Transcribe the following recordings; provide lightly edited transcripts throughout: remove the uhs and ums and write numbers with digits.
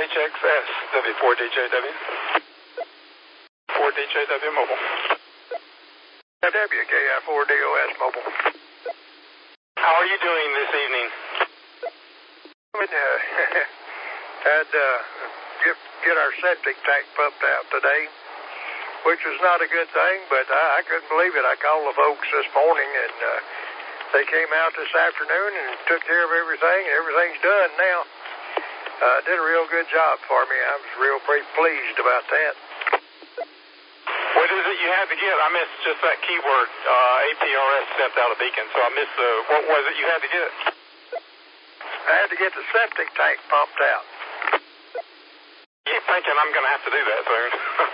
HXS W4DJW. 4DJW Mobile. WKI4DOS Mobile. How are you doing this evening? Had get our septic tank pumped out today, which was not a good thing, but I couldn't believe it. I called the folks this morning, and they came out this afternoon and took care of everything. Everything's done now. Did a real good job for me. I was real pretty pleased about that. What is it you had to get? I missed just that keyword, APRS sent out a beacon, so I missed what was it you had to get? I had to get the septic tank pumped out. Keep thinking I'm going to have to do that soon.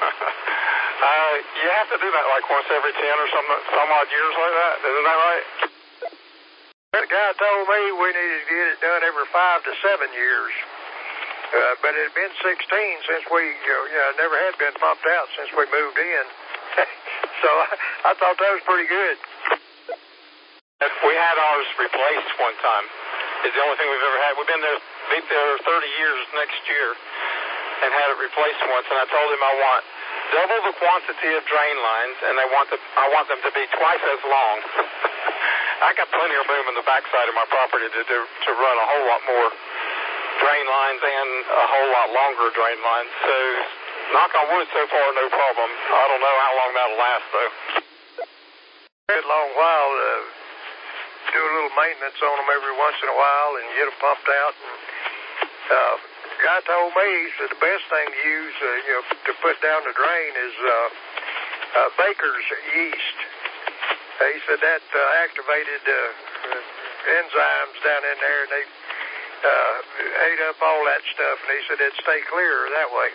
You have to do that like once every 10 or some odd years like that. Isn't that right? The guy told me we needed to get it done every 5 to 7 years. But it had been 16 since we, never had been pumped out since we moved in. So I thought that was pretty good. We had ours replaced one time. It's the only thing we've ever had. We've been there 30 years next year and had it replaced once. And I told him I want double the quantity of drain lines, and I want them to be twice as long. I got plenty of room in the backside of my property to run a whole lot more drain lines and a whole lot longer drain lines. So, knock on wood, so far, no problem. I don't know how long that'll last, though. A long while to do a little maintenance on them every once in a while and get them pumped out. And, the guy told me, he said the best thing to use, to put down the drain is baker's yeast. He said that activated enzymes down in there, and they ate up all that stuff, and he said it'd stay clearer that way.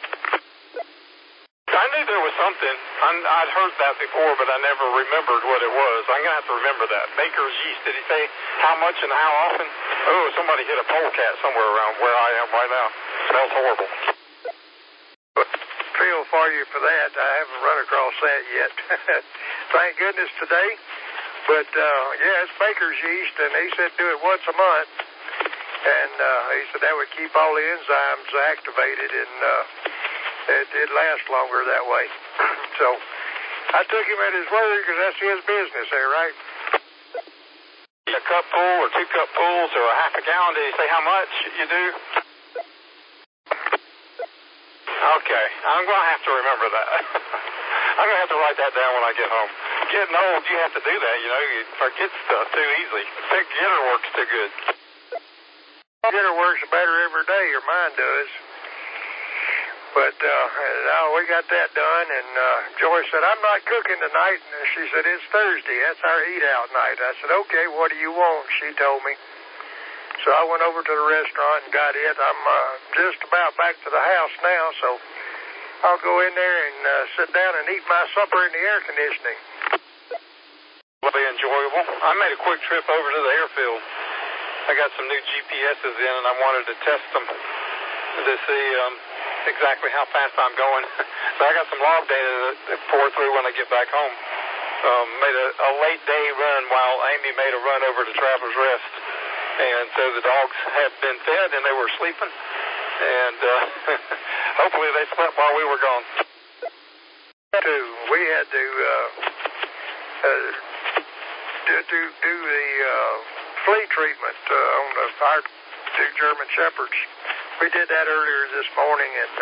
I knew there was something. I'd heard that before, but I never remembered what it was. I'm going to have to remember that. Baker's yeast, did he say how much and how often? Oh, somebody hit a polecat somewhere around where I am right now. Smells horrible. But feel for you for that. I haven't run across that yet. Thank goodness today. But, it's baker's yeast, and he said do it once a month. And he said that would keep all the enzymes activated, and it'd last longer that way. So I took him at his word because that's his business there, right? A cup full or 2 cup pulls or a half a gallon, did he say how much you do? Okay, I'm going to have to remember that. I'm going to have to write that down when I get home. Getting old, you have to do that, you forget stuff too easily. Getter works too good. Getter works better every day, or mine does. But we got that done, and Joy said, I'm not cooking tonight. And she said, it's Thursday. That's our eat-out night. I said, okay, what do you want? She told me. So I went over to the restaurant and got it. I'm just about back to the house now, so I'll go in there and sit down and eat my supper in the air conditioning. Will be enjoyable. I made a quick trip over to the airfield. I got some new GPSs in, and I wanted to test them to see exactly how fast I'm going. So I got some log data to pour through when I get back home. Made a late day run while Amy made a run over to Travelers Rest. And so the dogs had been fed and they were sleeping. And hopefully they slept while we were gone. We had to do the flea treatment on our 2 German Shepherds. We did that earlier this morning, and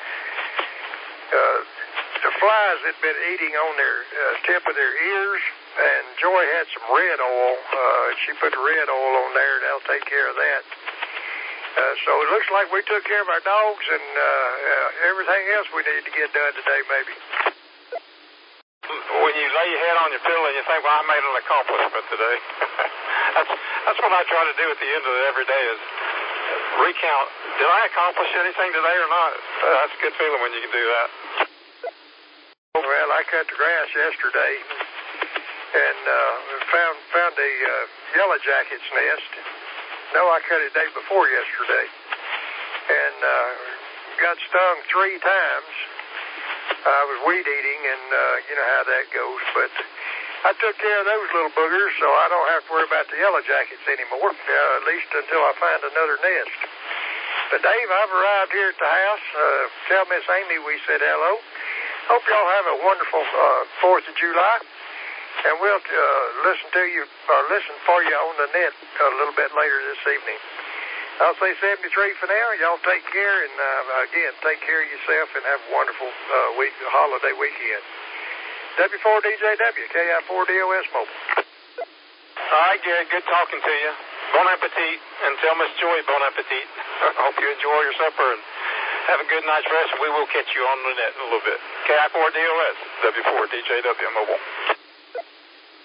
the flies had been eating on their tip of their ears, and Joy had some red oil. She put the red oil on there, and that'll take care of that. So it looks like we took care of our dogs and everything else we need to get done today, maybe. When you lay your head on your pillow and you think, well, I made an accomplishment today. That's what I try to do at the end of every day is recount, did I accomplish anything today or not? That's a good feeling when you can do that. Well, I cut the grass yesterday and found a yellow jacket's nest. No, I cut it the day before yesterday. And got stung 3 times. I was weed eating, and you know how that goes. But I took care of those little boogers, so I don't have to worry about the yellow jackets anymore, at least until I find another nest. But Dave, I've arrived here at the house. Tell Miss Amy we said hello. Hope y'all have a wonderful 4th of July. And we'll listen for you on the net a little bit later this evening. I'll say 73 for now. Y'all take care, and again, take care of yourself and have a wonderful holiday weekend. W4DJW, KI4DOS Mobile. All right, Gary, good talking to you. Bon appetit, and tell Miss Joy bon appetit. I hope you enjoy your supper and have a good night's rest, and we will catch you on the net in a little bit. KI4DOS, W4DJW Mobile.